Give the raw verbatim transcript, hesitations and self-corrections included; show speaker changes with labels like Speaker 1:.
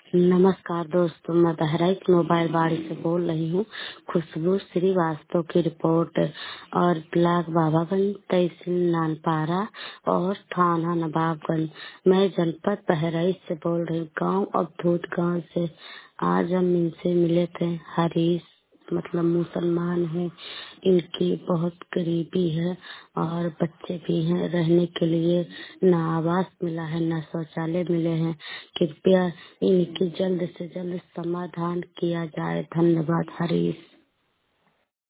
Speaker 1: नमस्कार दोस्तों, मैं बहराइच मोबाइल बाड़ी से बोल रही हूँ। खुशबू श्रीवास्तव की रिपोर्ट और ब्लॉक बाबागंज, तहसील नानपारा और थाना नवाबगंज। मैं जनपद बहराइच से बोल रही हूँ, गाँव अवधूत गाँव से। आज हम इनसे मिले थे। हरीश मतलब मुसलमान है, इनकी बहुत गरीबी है और बच्चे भी हैं। रहने के लिए न आवास मिला है, न शौचालय मिले हैं। कृपया इनकी जल्द से जल्द समाधान किया जाए। धन्यवाद। हरीश।